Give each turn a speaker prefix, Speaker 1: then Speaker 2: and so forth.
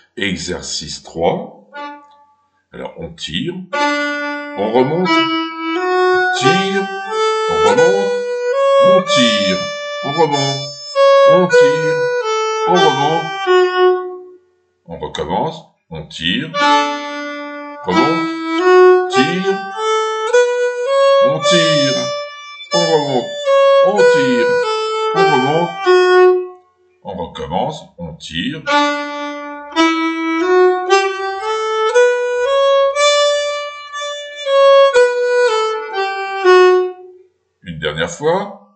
Speaker 1: Exercice 3. Alors, on tire, on remonte, tire, on remonte, on tire, on remonte, on tire, on remonte, on recommence, on tire, remonte, tire, on tire, on remonte, on tire, on remonte, on recommence, on tire. Une dernière fois.